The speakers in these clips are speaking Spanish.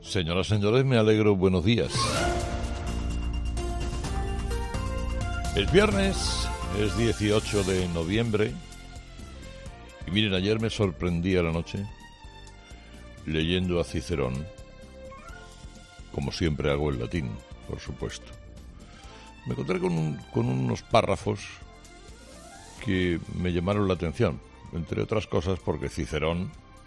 Señoras y señores, me alegro, buenos días. Es viernes, es 18 de noviembre, y miren, ayer me sorprendí a la noche leyendo a Cicerón, como siempre hago en latín, por supuesto. Me encontré con unos párrafos que me llamaron la atención, entre otras cosas porque Cicerón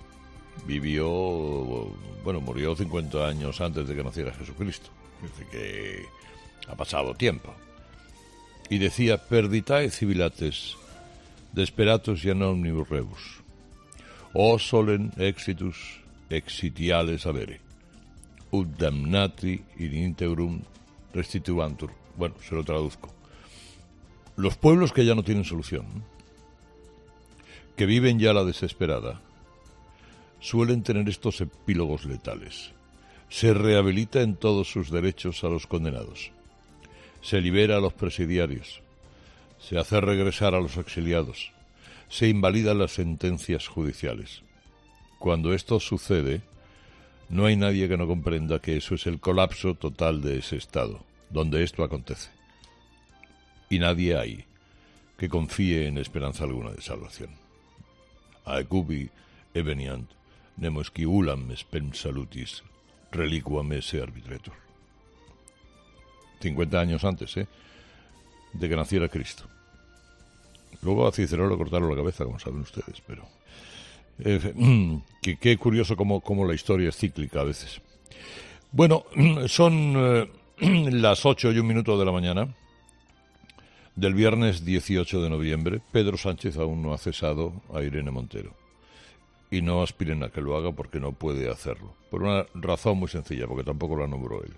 murió 50 años antes de que naciera Jesucristo. Dice que ha pasado tiempo. Y decía: perditae civilates, desperatus et omnibus rebus, o solem exitus exitiales avere, ut damnati in integrum restituantur. Bueno, se lo traduzco. Los pueblos que ya no tienen solución, que viven ya la desesperada, suelen tener estos epílogos letales. Se rehabilita en todos sus derechos a los condenados. Se libera a los presidiarios. Se hace regresar a los exiliados. Se invalidan las sentencias judiciales. Cuando esto sucede, no hay nadie que no comprenda que eso es el colapso total de ese estado, donde esto acontece. Y nadie hay que confíe en esperanza alguna de salvación. Aecubi eveniant, nemo sciulam spem salutis, reliquam esse arbitretur. 50 años antes, de que naciera Cristo. Luego a Cicerón le cortaron la cabeza, como saben ustedes, pero qué curioso cómo la historia es cíclica a veces. Bueno, son las 8:01 de la mañana del viernes 18 de noviembre. Pedro Sánchez aún no ha cesado a Irene Montero. Y no aspiren a que lo haga porque no puede hacerlo. Por una razón muy sencilla, porque tampoco la nombró él.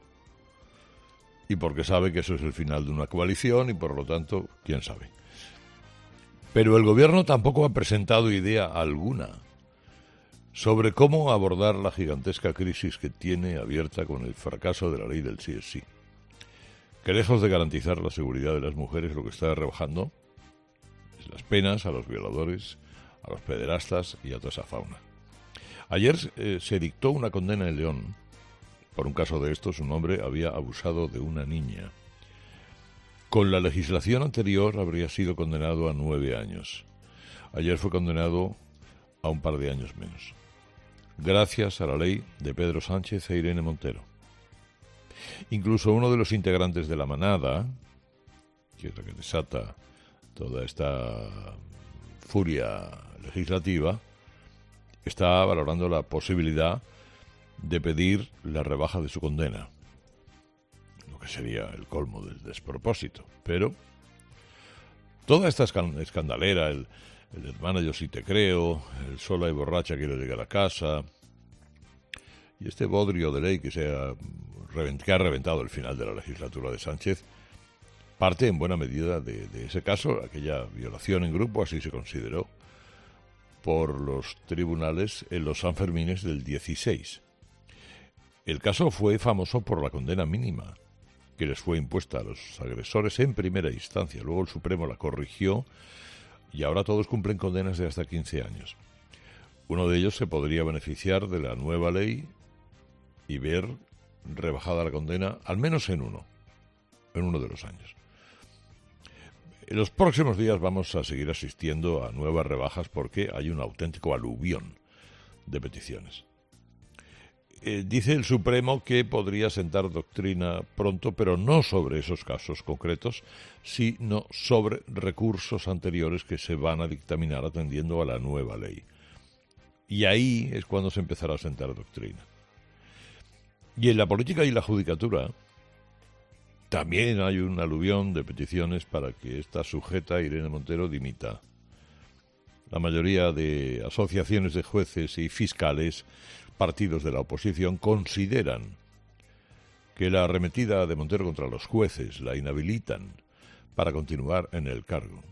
Y porque sabe que eso es el final de una coalición y por lo tanto, quién sabe. Pero el gobierno tampoco ha presentado idea alguna sobre cómo abordar la gigantesca crisis que tiene abierta con el fracaso de la ley del sí es sí. Que lejos de garantizar la seguridad de las mujeres, lo que está rebajando es las penas a los violadores, a los pederastas y a toda esa fauna. Ayer se dictó una condena en León. Por un caso de estos, un hombre había abusado de una niña. Con la legislación anterior habría sido condenado a 9 años. Ayer fue condenado a un par de años menos. Gracias a la ley de Pedro Sánchez e Irene Montero. Incluso uno de los integrantes de la manada, que es la que desata toda esta furia legislativa, está valorando la posibilidad de pedir la rebaja de su condena, lo que sería el colmo del despropósito. Pero toda esta escandalera, el hermano yo sí te creo, el sola y borracha quiero llegar a casa, y este bodrio de ley que ha reventado el final de la legislatura de Sánchez, parte en buena medida de ese caso, aquella violación en grupo, así se consideró por los tribunales en los Sanfermines del 16. El caso fue famoso por la condena mínima que les fue impuesta a los agresores en primera instancia. Luego el Supremo la corrigió y ahora todos cumplen condenas de hasta 15 años. Uno de ellos se podría beneficiar de la nueva ley y ver rebajada la condena, al menos en uno de los años. En los próximos días vamos a seguir asistiendo a nuevas rebajas porque hay un auténtico aluvión de peticiones. Dice el Supremo que podría sentar doctrina pronto, pero no sobre esos casos concretos, sino sobre recursos anteriores que se van a dictaminar atendiendo a la nueva ley. Y ahí es cuando se empezará a sentar doctrina. Y en la política y la judicatura también hay un aluvión de peticiones para que esta sujeta, Irene Montero, dimita. La mayoría de asociaciones de jueces y fiscales, partidos de la oposición, consideran que la arremetida de Montero contra los jueces la inhabilitan para continuar en el cargo.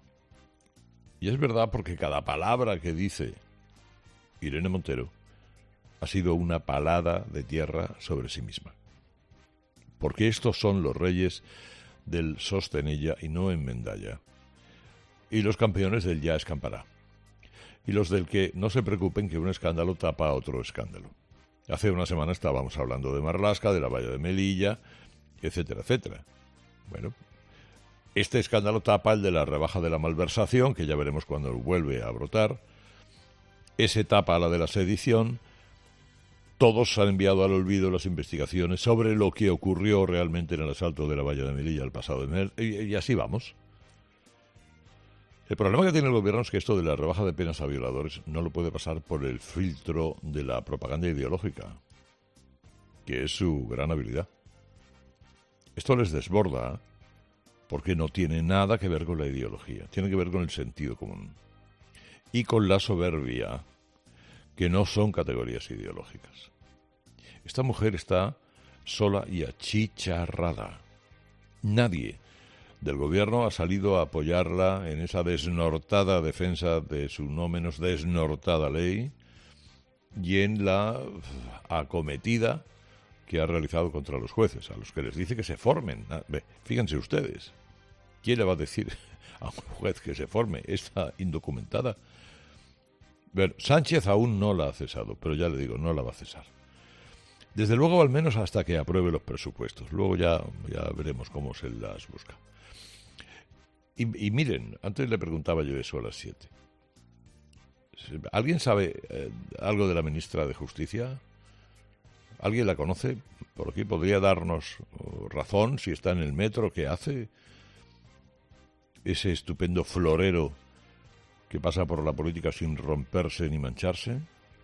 Y es verdad, porque cada palabra que dice Irene Montero ha sido una palada de tierra sobre sí misma. Porque estos son los reyes del sostenella y no enmendalla, y los campeones del ya escampará, y los del que no se preocupen que un escándalo tapa a otro escándalo. Hace una semana estábamos hablando de Marlaska, de la valla de Melilla, etcétera, etcétera. Bueno, este escándalo tapa el de la rebaja de la malversación, que ya veremos cuando vuelve a brotar. Ese tapa la de la sedición. Todos han enviado al olvido las investigaciones sobre lo que ocurrió realmente en el asalto de la valla de Melilla el pasado mes, y así vamos. El problema que tiene el gobierno es que esto de la rebaja de penas a violadores no lo puede pasar por el filtro de la propaganda ideológica, que es su gran habilidad. Esto les desborda porque no tiene nada que ver con la ideología, tiene que ver con el sentido común y con la soberbia, que no son categorías ideológicas. Esta mujer está sola y achicharrada. Nadie del gobierno ha salido a apoyarla en esa desnortada defensa de su no menos desnortada ley y en la acometida que ha realizado contra los jueces, a los que les dice que se formen. Fíjense ustedes, ¿quién le va a decir a un juez que se forme? Está indocumentada. Bueno, Sánchez aún no la ha cesado, pero ya le digo, no la va a cesar. Desde luego, al menos hasta que apruebe los presupuestos. Luego ya veremos cómo se las busca. Y miren, antes le preguntaba yo eso a las 7. ¿Alguien sabe algo de la ministra de Justicia? ¿Alguien la conoce? Por aquí podría darnos razón si está en el metro, qué hace. Ese estupendo florero que pasa por la política sin romperse ni mancharse.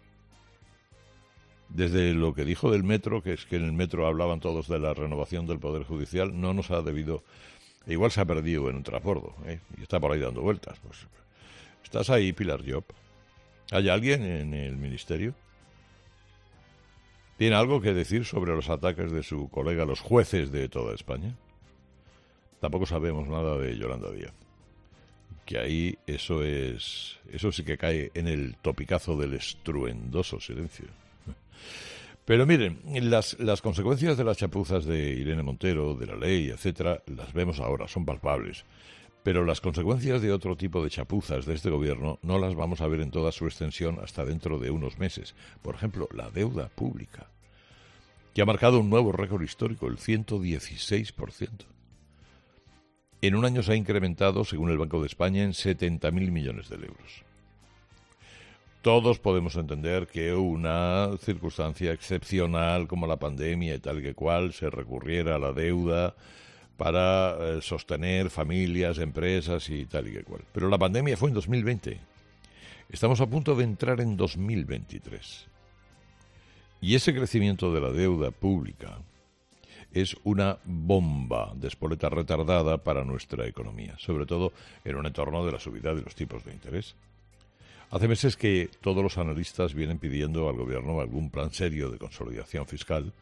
Desde lo que dijo del metro, que es que en el metro hablaban todos de la renovación del Poder Judicial, no nos ha debido... Igual se ha perdido en un transbordo, y está por ahí dando vueltas. Pues, ¿estás ahí, Pilar Llop? ¿Hay alguien en el ministerio? ¿Tiene algo que decir sobre los ataques de su colega, los jueces de toda España? Tampoco sabemos nada de Yolanda Díaz. Que ahí eso sí que cae en el topicazo del estruendoso silencio. Pero miren, las consecuencias de las chapuzas de Irene Montero, de la ley, etcétera, las vemos ahora, son palpables. Pero las consecuencias de otro tipo de chapuzas de este gobierno no las vamos a ver en toda su extensión hasta dentro de unos meses. Por ejemplo, la deuda pública, que ha marcado un nuevo récord histórico, el 116%. En un año se ha incrementado, según el Banco de España, en 70.000 millones de euros. Todos podemos entender que una circunstancia excepcional como la pandemia y tal que cual se recurriera a la deuda para sostener familias, empresas y tal y que cual. Pero la pandemia fue en 2020. Estamos a punto de entrar en 2023. Y ese crecimiento de la deuda pública es una bomba de espoleta retardada para nuestra economía, sobre todo en un entorno de la subida de los tipos de interés. Hace meses que todos los analistas vienen pidiendo al gobierno algún plan serio de consolidación fiscal,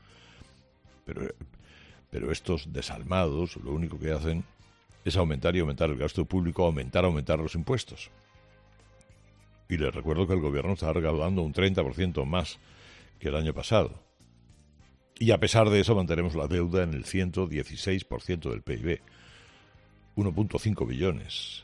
pero estos desalmados lo único que hacen es aumentar y aumentar el gasto público, aumentar los impuestos. Y les recuerdo que el gobierno está recaudando un 30% más que el año pasado. Y a pesar de eso mantenemos la deuda en el 116% del PIB, 1.5 billones.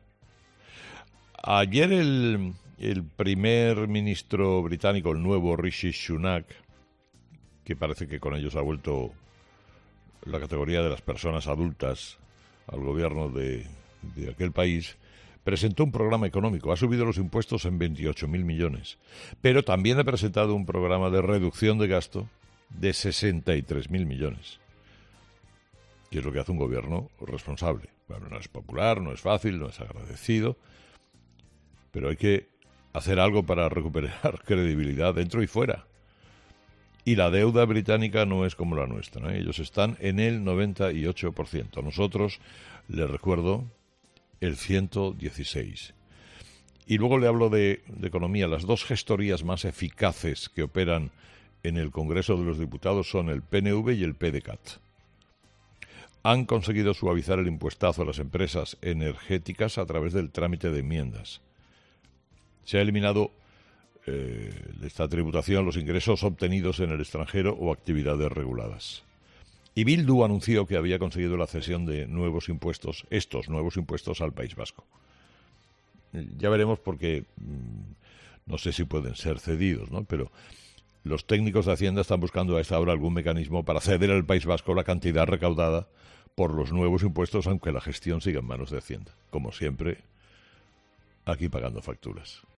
Ayer el primer ministro británico, el nuevo Rishi Sunak, que parece que con ellos ha vuelto la categoría de las personas adultas al gobierno de aquel país, presentó un programa económico. Ha subido los impuestos en 28.000 millones, pero también ha presentado un programa de reducción de gasto de 63.000 millones, que es lo que hace un gobierno responsable. Bueno, no es popular, no es fácil, no es agradecido, pero hay que hacer algo para recuperar credibilidad dentro y fuera. Y la deuda británica no es como la nuestra, ¿no? Ellos están en el 98%. Nosotros, les recuerdo, el 116%. Y luego le hablo de economía. Las dos gestorías más eficaces que operan en el Congreso de los Diputados son el PNV y el PDeCAT. Han conseguido suavizar el impuestazo a las empresas energéticas a través del trámite de enmiendas. Se ha eliminado de esta tributación los ingresos obtenidos en el extranjero o actividades reguladas. Y Bildu anunció que había conseguido la cesión de estos nuevos impuestos al País Vasco. Ya veremos porque no sé si pueden ser cedidos, ¿no? Pero Los técnicos de Hacienda están buscando a esta hora algún mecanismo para ceder al País Vasco la cantidad recaudada por los nuevos impuestos, aunque la gestión siga en manos de Hacienda. Como siempre, aquí pagando facturas.